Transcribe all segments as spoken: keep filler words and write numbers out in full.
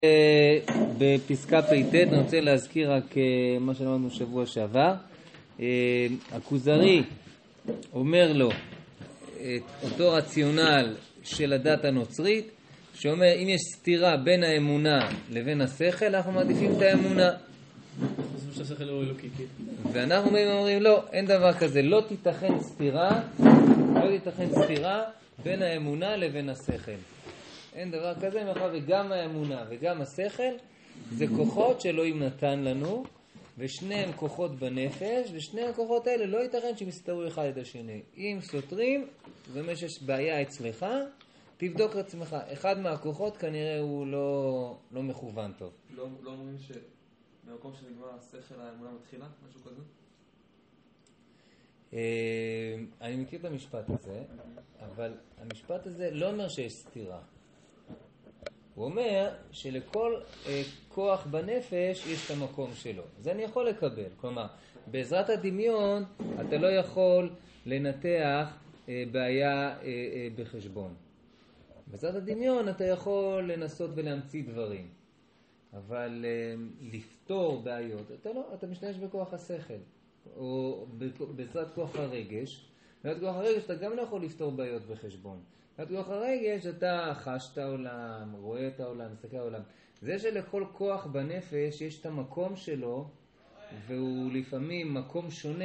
בפסקה פ"ט אני רוצה להזכיר רק מה שלמדנו שבוע שעבר. הכוזרי אומר לו את אותו רציונל של הדת הנוצרית, שאומר אם יש סתירה בין האמונה לבין השכל, אנחנו מעדיפים את האמונה. ואנחנו אומרים לא, אין דבר כזה, לא תיתכן סתירה, לא תיתכן סתירה בין האמונה לבין השכל. אין דבר כזה, מאחר וגם האמונה וגם השכל זה כוחות שאלוהים נתן לנו, ושניהם כוחות בנפש, ושני הכוחות האלה לא ייתכן שהם יסתרו אחד את השני. אם סותרים, זאת אומרת שיש בעיה אצלך, תבדוק את עצמך. אחד מהכוחות כנראה הוא לא, לא מכוון טוב. לא, לא אומרים שבמקום שנגמר השכל האמונה מתחילה, משהו כזה? אני מכיר את המשפט הזה, אבל המשפט הזה לא אומר שיש סתירה. הוא אומר שלכל אה, כוח בנפש יש את המקום שלו. זה אני יכול לקבל. כלומר, בעזרת הדמיון אתה לא יכול לנתח אה, בעיה אה, אה, בחשבון. בעזרת הדמיון אתה יכול לנסות ולהמציא דברים. אבל אה, לפתור בעיות, אתה לא, אתה משתמש בכוח השכל. או בעזרת כוח הרגש. בעזרת כוח הרגש אתה גם לא יכול לפתור בעיות בחשבון. בעזרת כוח הרגש אתה חש את העולם, רואה את העולם, מסתכל העולם. זה שלכל כוח בנפש יש את המקום שלו, והוא לפעמים מקום שונה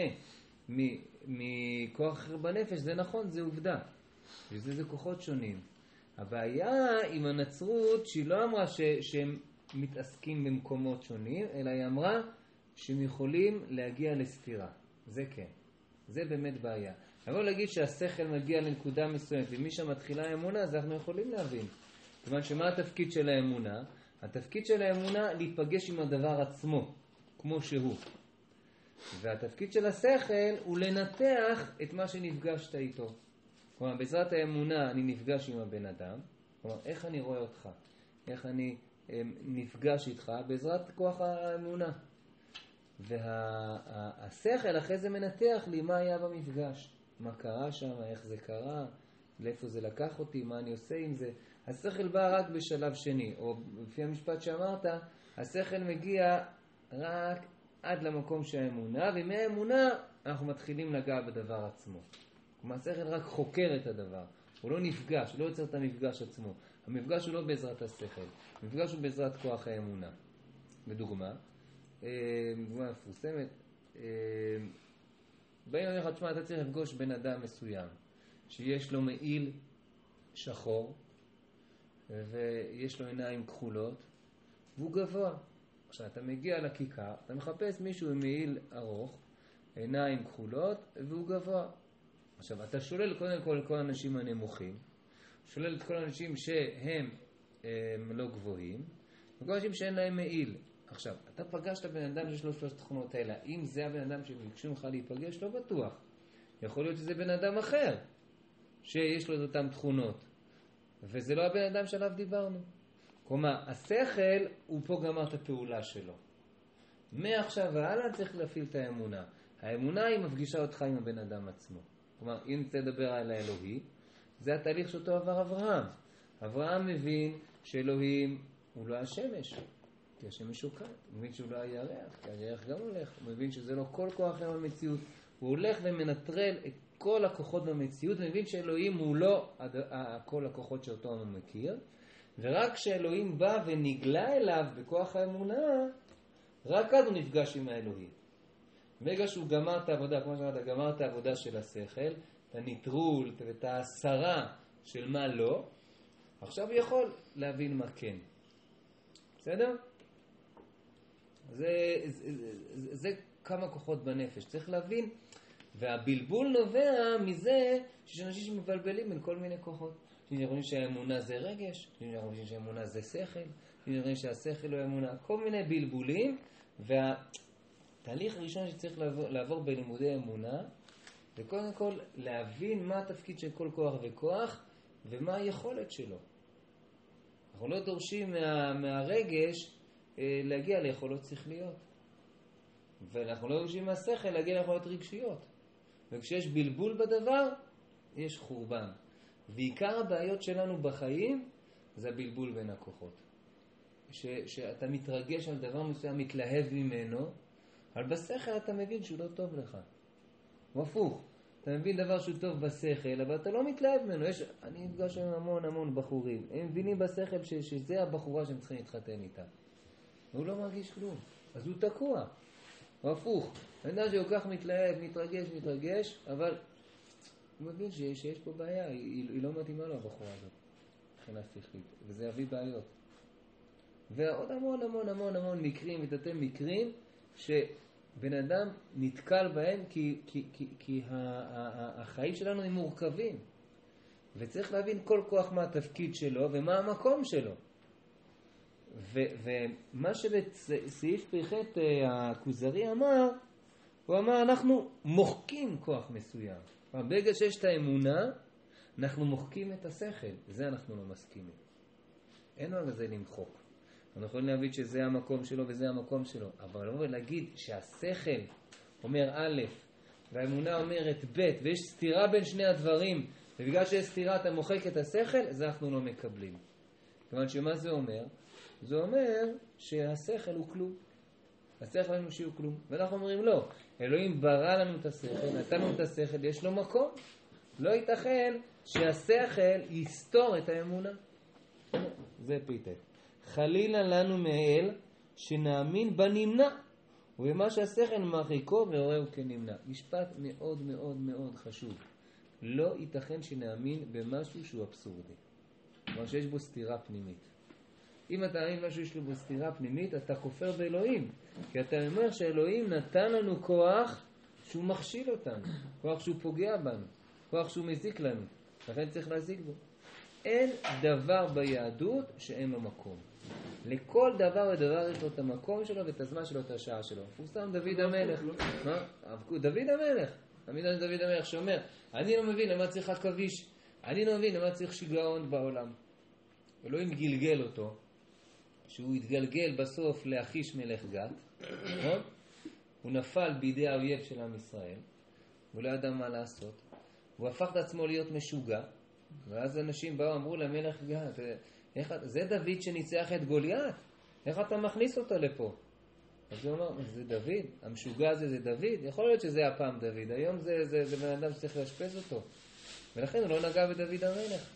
מכוח אחר בנפש, זה נכון, זה עובדה. וזה זה כוחות שונים. הבעיה עם הנצרות שהיא לא אמרה ש, שהם מתעסקים במקומות שונים, אלא היא אמרה שהם יכולים להגיע לסתירה. זה כן. זה באמת בעיה. אבל להגיד שהשכל מגיע לנקודה מסוימת, ומשם מתחילה האמונה, אז אנחנו יכולים להבין. כיוון שמה התפקיד של האמונה? התפקיד של האמונה להיפגש עם הדבר עצמו, כמו שהוא. והתפקיד של השכל הוא לנתח את מה שנפגשת איתו. כלומר, בעזרת האמונה אני נפגש עם הבן אדם. כלומר, איך אני רואה אותך? איך אני נפגש איתך? בעזרת כוח האמונה. והשכל אחרי זה מנתח לי מה היה במפגש. מה קרה שם, איך זה קרה, לאיפה זה לקח אותי, מה אני עושה עם זה. השכל בא רק בשלב שני, או לפי המשפט שאמרת, השכל מגיע רק עד למקום של האמונה, ומהאמונה אנחנו מתחילים לגע בדבר עצמו. כלומר, השכל רק חוקר את הדבר, הוא לא נפגש, הוא לא יוצר את המפגש עצמו. המפגש הוא לא בעזרת השכל, המפגש הוא בעזרת כוח האמונה. בדוגמה, דוגמה מפורסמת, באים לך, תשמע, אתה צריך לפגוש בן אדם מסוים שיש לו מעיל שחור ויש לו עיניים כחולות והוא גבוה. עכשיו אתה מגיע לכיכר, אתה מחפש מישהו עם מעיל ארוך, עיניים כחולות והוא גבוה. עכשיו אתה שולל קודם כל כל האנשים הנמוכים, שולל את כל האנשים שהם הם לא גבוהים, וכל האנשים שאין להם מעיל. עכשיו, אתה פגשת בן אדם שיש לו שלושת תכונות האלה. אם זה הבן אדם שביקשו לך להיפגש, לא בטוח. יכול להיות שזה בן אדם אחר שיש לו את אותם תכונות. וזה לא הבן אדם שעליו דיברנו. כלומר, השכל הוא פה גמר את הפעולה שלו. מעכשיו והלאה צריך להפעיל את האמונה. האמונה היא מפגישה אותך עם הבן אדם עצמו. כלומר, אם תדבר על האלוהי, זה התהליך שאותו עבר אברהם. אברהם מבין שאלוהים הוא לא השמש. כי השמש שוקעת, הוא מבין שהוא לא הירח, כי הירח גם הולך, הוא מבין שזה לא כל כוח אחר במציאות, הוא הולך ומנטרל את כל הכוחות במציאות, הוא מבין שאלוהים הוא לא כל הכוחות שאותו הוא מכיר, ורק כשאלוהים בא ונגלה אליו בכוח האמונה, רק אז הוא נפגש עם האלוהים. ברגע שהוא גמר את העבודה, כמו שאמרת, גמר את העבודה של השכל, את הניטרול, את ההסרה של מה לא, עכשיו הוא יכול להבין מה כן. בסדר? זה, זה, זה, זה כמה כוחות בנפש, צריך להבין, והבלבול נובע מזה שיש אנשים שמבלבלים בין כל מיני כוחות. אנשים חושבים שהאמונה זה רגש, אנשים חושבים שהאמונה זה שכל, אנשים חושבים שהשכל הוא אמונה, כל מיני בלבולים, והתהליך הראשון שצריך לעבור, לעבור בלימודי אמונה, זה קודם כל להבין מה התפקיד של כל כוח וכוח, ומה היכולת שלו. אנחנו לא דורשים מה, מהרגש אה, להגיע ליכולות שכליות. ואנחנו לא דורשים מהשכל להגיע ליכולות רגשיות. וכשיש בלבול בדבר, יש חורבן. ועיקר הבעיות שלנו בחיים זה הבלבול בין הכוחות. ש, שאתה מתרגש על דבר מסוים, מתלהב ממנו, אבל בשכל אתה מבין שהוא לא טוב לך. הוא הפוך. אתה מבין דבר שהוא טוב בשכל, אבל אתה לא מתלהב ממנו. יש, אני נפגש עם המון המון בחורים. הם מבינים בשכל ש, שזה הבחורה שהם צריכים להתחתן איתה. והוא לא מרגיש כלום. אז הוא תקוע. הוא הפוך. אני יודע שהוא כך מתלהב, מתרגש, מתרגש, אבל הוא מבין שיש, שיש פה בעיה. היא, היא לא מתאימה לו הבחורה הזאת. מבחינה שכלית. וזה יביא בעיות. ועוד המון המון המון המון מקרים, ותתי מקרים, שבן אדם נתקל בהם כי, כי, כי, כי ה, ה, ה, החיים שלנו הם מורכבים. וצריך להבין כל כוח מה התפקיד שלו ומה המקום שלו. ו, ומה שבסעיף פ"ח הכוזרי אמר, הוא אמר אנחנו מוחקים כוח מסוים. ברגע שיש את האמונה, אנחנו מוחקים את השכל. זה אנחנו לא מסכימים. אין על זה למחוק. אנחנו יכולים להבין שזה המקום שלו וזה המקום שלו. אבל לא להגיד שהשכל אומר א' והאמונה אומרת ב' ויש סתירה בין שני הדברים, ובגלל שיש סתירה אתה מוחק את השכל, זה אנחנו לא מקבלים. כיוון שמה זה אומר? זה אומר שהשכל הוא כלום. השכל האנושי הוא כלום. ואנחנו אומרים לא. אלוהים ברא לנו את השכל, נתן לנו את השכל, יש לו מקום. לא ייתכן שהשכל יסתור את האמונה. זה פ"ט. חלילה לנו מאל שנאמין בנמנע, ובמה שהשכל מרחיקו והורהו כנמנע. משפט מאוד מאוד מאוד חשוב. לא ייתכן שנאמין במשהו שהוא אבסורדי. כלומר שיש בו סתירה פנימית. אם אתה מאמין משהו שיש בו סתירה פנימית, אתה כופר באלוהים. כי אתה אומר שאלוהים נתן לנו כוח שהוא מכשיל אותנו. כוח שהוא פוגע בנו. כוח שהוא מזיק לנו. לכן צריך להזיק בו. אין דבר ביהדות שאין לו מקום. לכל דבר ודבר יש לו את המקום שלו ואת הזמן שלו, את השעה שלו. פורסם דוד המלך. מה? דוד המלך. תמיד דוד המלך שאומר, אני לא מבין למה צריך עכביש. אני לא מבין למה צריך שיגעון בעולם. אלוהים גלגל אותו, שהוא התגלגל בסוף לאחיש מלך גת. הוא נפל בידי האויב של עם ישראל. הוא לא ידע מה לעשות. הוא הפך את עצמו להיות משוגע. ואז אנשים באו, אמרו למלך גת, איך, זה דוד שניצח את גוליית, איך אתה מכניס אותו לפה? אז הוא אומר, זה דוד, המשוגע הזה זה דוד, יכול להיות שזה הפעם דוד, היום זה, זה, זה בן אדם שצריך להשפז אותו, ולכן הוא לא נגע בדוד המלך.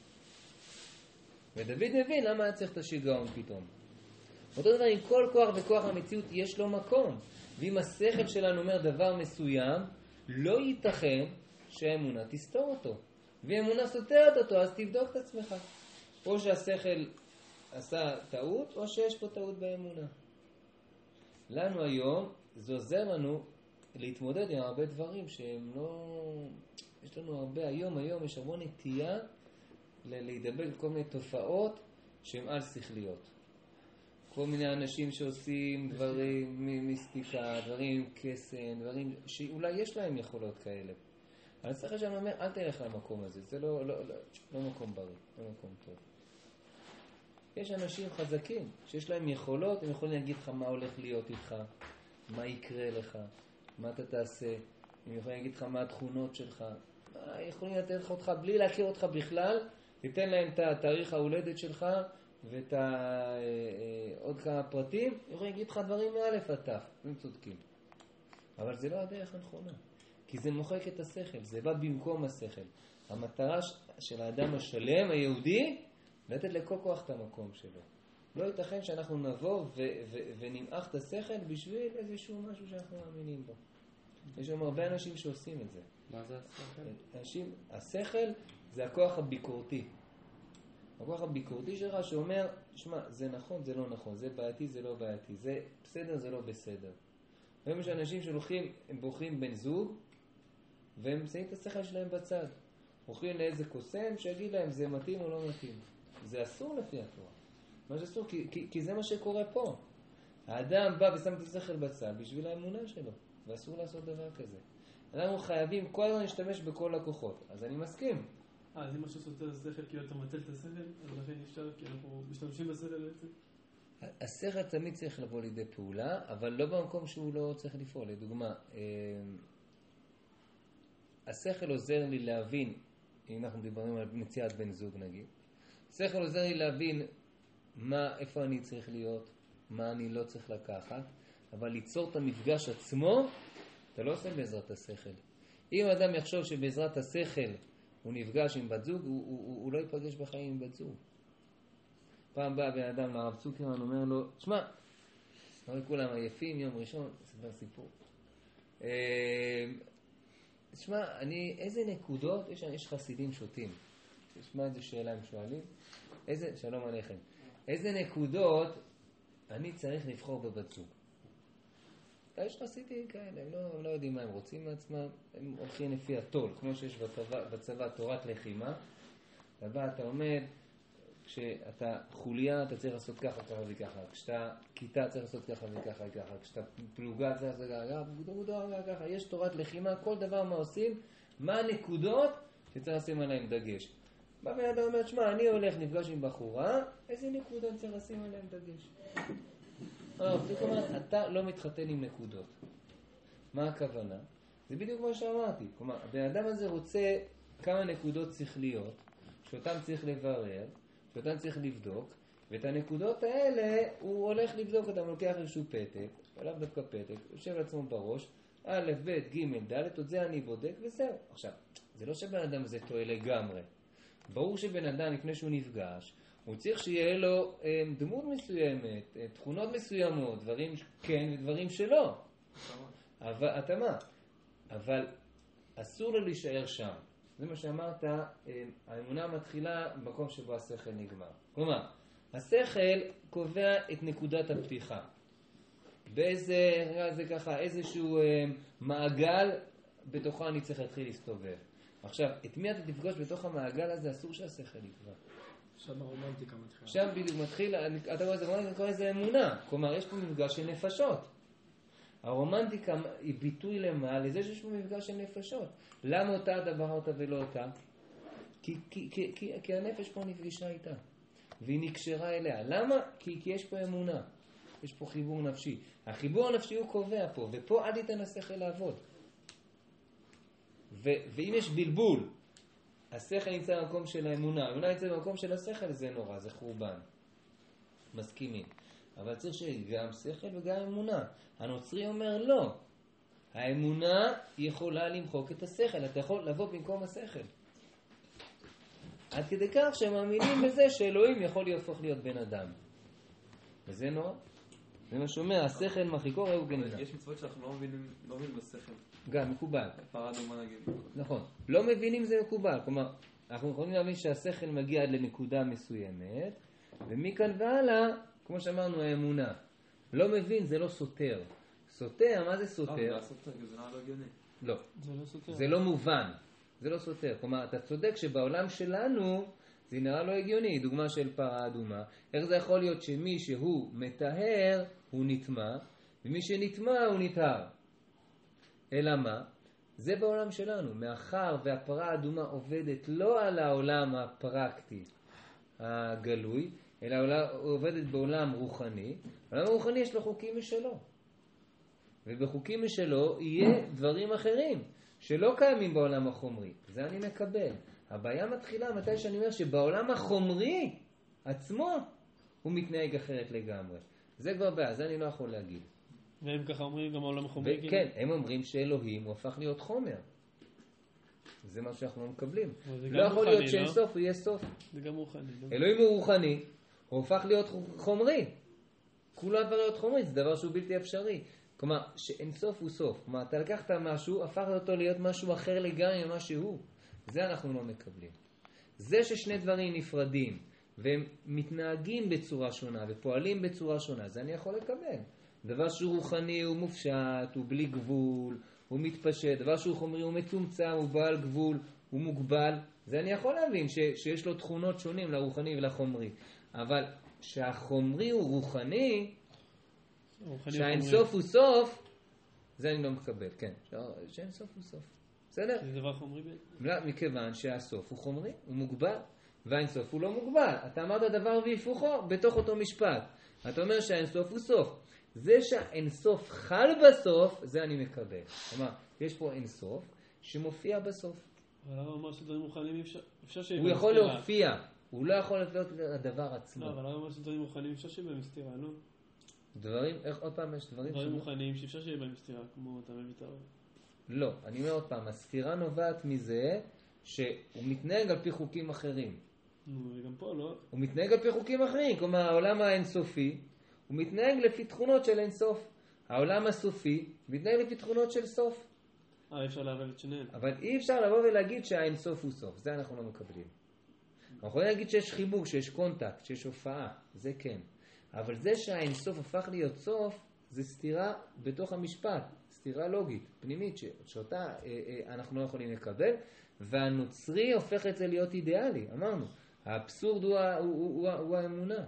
ודוד מבין למה היה צריך את השיגעון פתאום. אותו דבר, עם כל כוח וכוח המציאות יש לו מקום, ואם השכל שלנו אומר דבר מסוים, לא ייתכן שהאמונה תסתור אותו. ואמונה סותרת אותו, אז תבדוק את עצמך. או שהשכל עשה טעות, או שיש פה טעות באמונה. לנו היום, זה עוזר לנו להתמודד עם הרבה דברים שהם לא... יש לנו הרבה, היום, היום יש הרבה נטייה להידבק כל מיני תופעות שהן על שכליות. כל מיני אנשים שעושים דברים מיסטיקה, דברים עם קסם, דברים שאולי יש להם יכולות כאלה. אבל השכל שאני אומר, אל תלך למקום הזה, זה לא, לא, לא, לא מקום בריא, לא מקום טוב. יש אנשים חזקים, שיש להם יכולות, הם יכולים להגיד לך מה הולך להיות איתך, מה יקרה לך, מה אתה תעשה, הם יכולים להגיד לך מה התכונות שלך, מה יכולים לתת לך אותך בלי להכיר אותך בכלל, תיתן להם את התאריך ההולדת שלך ואת ה, עוד כמה פרטים, הם יכולים להגיד לך דברים מאלף עד תף, הם צודקים. אבל זה לא הדרך הנכונה. כי זה מוחק את השכל, זה בא במקום השכל. המטרה של האדם השלם, היהודי, לתת לכל כוח את המקום שלו. לא ייתכן שאנחנו נבוא ו- ו- ונמעך את השכל בשביל איזשהו משהו שאנחנו מאמינים בו. יש שם הרבה אנשים שעושים את זה. מה זה השכל? אנשים, השכל זה הכוח הביקורתי. הכוח הביקורתי שלך שאומר, שמע, זה נכון, זה לא נכון, זה בעייתי, זה לא בעייתי, זה בסדר, זה לא בסדר. היום יש אנשים שהולכים, הם בוחרים בן זוג, והם שמים את השכל שלהם בצד. הולכים לאיזה קוסם שיגיד להם זה מתאים או לא מתאים. זה אסור לפי התורה. מה שאסור, כי, כי, כי זה מה שקורה פה. האדם בא ושם את השכל בצד בשביל האמונה שלו, ואסור לעשות דבר כזה. אנחנו חייבים כל הזמן להשתמש בכל הכוחות. אז אני מסכים. אה, אז אם משהו סותר את השכל, כאילו אתה מטל את השכל, אז לכן אפשר, כי אנחנו משתמשים בשכל בעצם. השכל תמיד צריך לבוא לידי פעולה, אבל לא במקום שהוא לא צריך לפעול. לדוגמה, השכל עוזר לי להבין, אם אנחנו דיברנו על מציאת בן זוג נגיד, השכל עוזר לי להבין מה, איפה אני צריך להיות, מה אני לא צריך לקחת, אבל ליצור את המפגש עצמו, אתה לא עושה בעזרת השכל. אם אדם יחשוב שבעזרת השכל הוא נפגש עם בת זוג, הוא, הוא, הוא, הוא לא ייפגש בחיים עם בת זוג. פעם בא בן אדם לרב צוקרמן, אומר לו, תשמע, הרי כולם עייפים, יום ראשון, זה כבר סיפור. תשמע, אני, איזה נקודות, יש, יש חסידים שוטים. תשמע איזה שאלה הם שואלים. איזה, שלום עליכם. איזה נקודות אני צריך לבחור בבת זוג? יש חסידים כאלה, הם לא, הם לא יודעים מה הם רוצים מעצמם, הם הולכים לפי התול, כמו שיש בצבא, בצבא תורת לחימה. ובא, אתה עומד, כשאתה חוליה אתה צריך לעשות ככה ככה וככה, כשאתה כיתה צריך לעשות ככה וככה וככה, כשאתה פלוגה צריך לעשות ככה וככה, יש תורת לחימה, כל דבר מה עושים, מה הנקודות שצריך לשים עליהם דגש. בא בן אדם אומר, שמע, אני הולך נפגש עם בחורה, איזה נקודות צריך לשים עליהם דגש? זאת אומרת, אתה לא מתחתן עם נקודות. מה הכוונה? זה בדיוק מה שאמרתי. כלומר, הבן אדם הזה רוצה כמה נקודות שכליות, שאותן צריך לברר, שאותן צריך לבדוק, ואת הנקודות האלה הוא הולך לבדוק אותם, לוקח איזשהו פתק, עליו דווקא פתק, יושב לעצמו בראש, א', ב', ג', ד', עוד זה אני בודק וזהו. עכשיו, זה לא שבן אדם זה טועה לגמרי. ברור שבן אדם לפני שהוא נפגש, הוא צריך שיהיה לו אה, דמות מסוימת, אה, תכונות מסוימות, דברים כן ודברים שלא. אבל, התאמה. אבל אסור לו להישאר שם. זה מה שאמרת, אה, האמונה מתחילה במקום שבו השכל נגמר. כלומר, השכל קובע את נקודת הפתיחה. באיזה, זה ככה, איזשהו אה, מעגל בתוכו אני צריך להתחיל להסתובב. עכשיו, את מי אתה תפגוש בתוך המעגל הזה, אסור שהשכל יקבע. שם הרומנטיקה מתחילה. שם בדיוק מתחיל, אתה רואה, זה רומנטיקה, קורא לזה אמונה. כלומר, יש פה מפגש של נפשות. הרומנטיקה היא ביטוי למה? לזה שיש פה מפגש של נפשות. למה אותה אתה בחרת ולא אותה? כי, כי, כי, כי, כי הנפש פה נפגשה איתה. והיא נקשרה אליה. למה? כי, כי יש פה אמונה. יש פה חיבור נפשי. החיבור הנפשי הוא קובע פה, ופה עד ייתן השכל לעבוד. ו, ואם יש בלבול, השכל נמצא במקום של האמונה, האמונה נמצא במקום של השכל, זה נורא, זה חורבן. מסכימים. אבל צריך שיהיה גם שכל וגם אמונה. הנוצרי אומר לא. האמונה יכולה למחוק את השכל. אתה יכול לבוא במקום השכל. עד כדי כך שהם מאמינים בזה שאלוהים יכול להפוך להיות בן אדם. וזה נורא. זה מה שאומר, השכל מחיקו ראו גנינה. יש מצוות שאנחנו לא מבינים, לא מבינים בשכל. גם, מקובל. פרה אדומה נגיד. נכון. לא מבינים זה מקובל. כלומר, אנחנו יכולים להבין שהשכל מגיע עד לנקודה מסוימת, ומכאן והלאה, כמו שאמרנו, האמונה. לא מבין, זה לא סותר. סותר, מה זה סותר? זה לא סותר, זה לא הגיוני. לא. זה לא סותר. זה לא מובן. זה לא סותר. כלומר, אתה צודק שבעולם שלנו זה נראה לא הגיוני. דוגמה של פרה אדומה. איך זה יכול להיות שמי שהוא מטהר הוא נטמע, ומי שנטמע הוא נטהר? אלא מה? זה בעולם שלנו. מאחר והפרה האדומה עובדת לא על העולם הפרקטי הגלוי, אלא עובדת בעולם רוחני. העולם הרוחני יש לו חוקים משלו. ובחוקים משלו יהיה דברים אחרים שלא קיימים בעולם החומרי. זה אני מקבל. הבעיה מתחילה מתי שאני אומר שבעולם החומרי עצמו הוא מתנהג אחרת לגמרי. זה כבר בעיה, זה אני לא יכול להגיד. והם ככה אומרים גם העולם החומרי? כן, הם אומרים שאלוהים הוא הפך להיות חומר. זה מה שאנחנו מקבלים. לא יכול להיות שאין סוף, הוא יהיה סוף. זה גם רוחני. אלוהים הוא רוחני, הוא הפך להיות חומרי. כולו הפך להיות חומרי, זה דבר שהוא בלתי אפשרי. כלומר, שאין סוף הוא סוף. כלומר, אתה לקחת משהו, הפך אותו להיות משהו אחר לגמרי ממה שהוא. זה אנחנו לא מקבלים. זה ששני דברים נפרדים, והם מתנהגים בצורה שונה, ופועלים בצורה שונה, זה אני יכול לקבל. דבר שהוא רוחני הוא מופשט, הוא בלי גבול, הוא מתפשט. דבר שהוא חומרי הוא מצומצם, הוא בעל גבול, הוא מוגבל. זה אני יכול להבין ש, שיש לו תכונות שונים לרוחני ולחומרי. אבל שהחומרי הוא רוחני, שהאינסוף הוא סוף, זה אני לא מקבל, כן. שהאינסוף הוא סוף. בסדר? זה דבר חומרי בעצם? לא, מכיוון שהסוף הוא חומרי, הוא מוגבל, והאינסוף הוא לא מוגבל. אתה אמרת דבר והיפוכו בתוך אותו משפט. אתה אומר שהאינסוף הוא סוף. זה שהאינסוף חל בסוף, זה אני מקבל. כלומר, יש פה אינסוף שמופיע בסוף. אבל הוא אמר שדברים רוחניים אפשר, אפשר שיהיה... הוא יכול להופיע. הוא לא יכול להיות הדבר עצמו. לא, אבל לא ממש דברים מוכנים אפשר שיהיה בהם סתירה, לא? דברים, איך עוד פעם יש דברים? דברים מוכנים שאפשר שיהיה בהם סתירה, כמו אתה מביא את הרב. לא, אני אומר עוד פעם, הסתירה נובעת מזה שהוא מתנהג על פי חוקים אחרים. נו, וגם פה לא. הוא מתנהג על פי חוקים אחרים, כלומר העולם האינסופי, הוא מתנהג לפי תכונות של אינסוף. העולם הסופי מתנהג לפי תכונות של סוף. אה, אפשר לערב את שניהם. אבל אי אפשר לבוא ולהגיד שהאינסוף הוא סוף, זה אנחנו לא מקבלים. אנחנו יכולים להגיד שיש חיבור, שיש קונטקט, שיש הופעה, זה כן. אבל זה שהאינסוף הפך להיות סוף, זה סתירה בתוך המשפט, סתירה לוגית, פנימית, שאותה אה, אה, אנחנו לא יכולים לקבל, והנוצרי הופך את זה להיות אידיאלי, אמרנו. האבסורד הוא, הוא, הוא, הוא, הוא האמונה.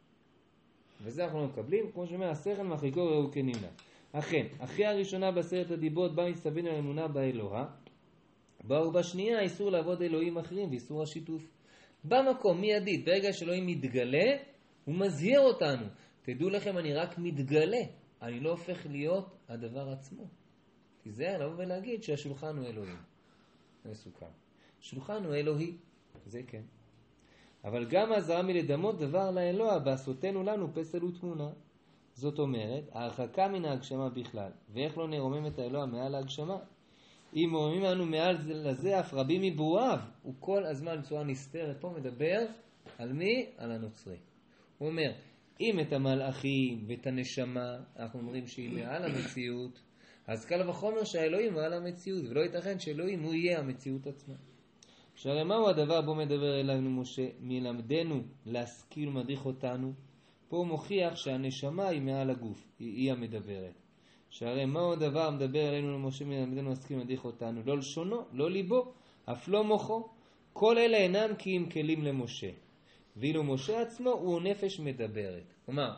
וזה אנחנו לא מקבלים, כמו שאומר, השכל מחליקו ראו כנמנע. אכן, אחרי הראשונה בעשרת הדיברות בא מצטווין על אמונה באלוה, באו בשנייה איסור לעבוד אלוהים אחרים ואיסור השיתוף. במקום מיידית, ברגע שאלוהים מתגלה, הוא מזהיר אותנו. תדעו לכם, אני רק מתגלה, אני לא הופך להיות הדבר עצמו. כי זה לבוא ולהגיד שהשולחן הוא אלוהים. זה מסוכן. שולחן הוא אלוהי, זה כן. אבל גם הזרה מלדמות דבר לאלוה, ועשותנו לנו פסל ותמונה. זאת אומרת, ההרחקה מן ההגשמה בכלל, ואיך לא נרומם את האלוה מעל ההגשמה. אם מורמים לנו מעל לזה, אף רבים מברואיו, הוא כל הזמן בצורה נסתרת פה מדבר על מי? על הנוצרי. הוא אומר, אם את המלאכים ואת הנשמה, אנחנו אומרים שהיא מעל המציאות, אז קל וחומר שהאלוהים מעל המציאות, ולא ייתכן שאלוהים הוא יהיה המציאות עצמה. שהרי מהו הדבר בו מדבר אלינו משה? מלמדנו להשכיל ומדריך אותנו. פה הוא מוכיח שהנשמה היא מעל הגוף, היא, היא המדברת. שהרי מהו הדבר מדבר אלינו למשה מלמדנו להשכיל ומדריך אותנו? לא לשונו, לא ליבו, אף לא מוחו. כל אלה אינם כי הם כלים למשה. ואילו משה עצמו הוא נפש מדברת. כלומר,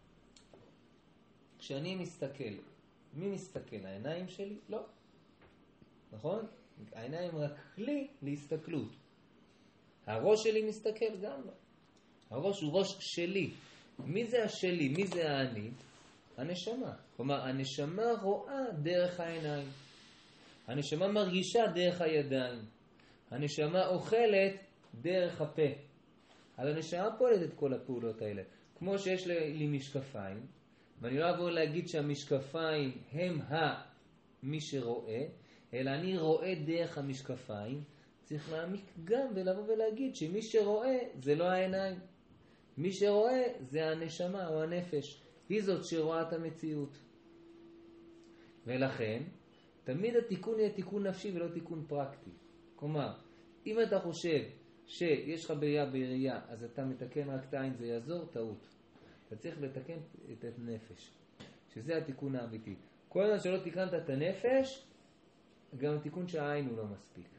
כשאני מסתכל, מי מסתכל? העיניים שלי? לא. נכון? העיניים רק כלי להסתכלות. הראש שלי מסתכל גם לא. הראש הוא ראש שלי. מי זה השלי? מי זה האני? הנשמה. כלומר, הנשמה רואה דרך העיניים. הנשמה מרגישה דרך הידיים. הנשמה אוכלת דרך הפה. אז הנשמה פועלת את כל הפעולות האלה. כמו שיש לי, לי משקפיים, ואני לא אבוא להגיד שהמשקפיים הם מי שרואה, אלא אני רואה דרך המשקפיים, צריך להעמיק גם ולבוא ולהגיד שמי שרואה זה לא העיניים. מי שרואה זה הנשמה או הנפש. היא זאת שרואה את המציאות. ולכן, תמיד התיקון יהיה תיקון נפשי ולא תיקון פרקטי. כלומר, אם אתה חושב שיש לך בראייה בראייה, אז אתה מתקן רק את העין, זה יעזור, טעות. אתה צריך לתקן את הנפש, שזה התיקון האמיתי. כל הזמן שלא תיקנת את הנפש, גם התיקון שהעין הוא לא מספיק.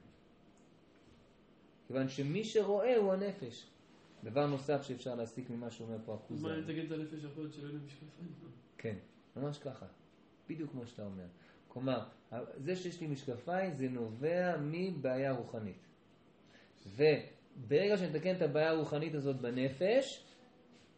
כיוון שמי שרואה הוא הנפש. דבר נוסף שאפשר להסיק ממה שאומר פה הכוזר. מה אם תגיד את הנפש יכול להיות שלא יהיו משקפיים? כן, ממש ככה. בדיוק כמו שאתה אומר. כלומר, זה שיש לי משקפיים זה נובע מבעיה רוחנית. וברגע שנתקן את הבעיה הרוחנית הזאת בנפש,